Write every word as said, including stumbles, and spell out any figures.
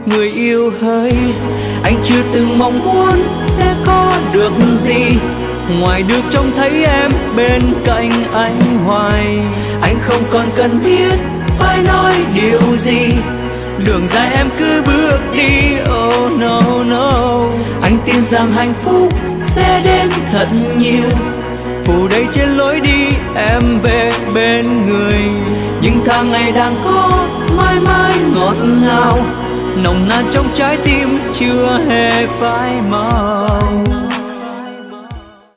người yêu hỡi, anh chưa từng mong muốn sẽ có được gì ngoài được trông thấy em bên cạnh anh hoài. Anh không còn cần biết phải nói điều gì, đường dài em cứ bước đi. Oh no no, anh tin rằng hạnh phúc sẽ đến thật nhiều, phủ đầy trên lối đi em về bên người. Những tháng ngày đang có mãi mãi ngọt ngào, nồng nàn trong trái tim chưa hề phai màu.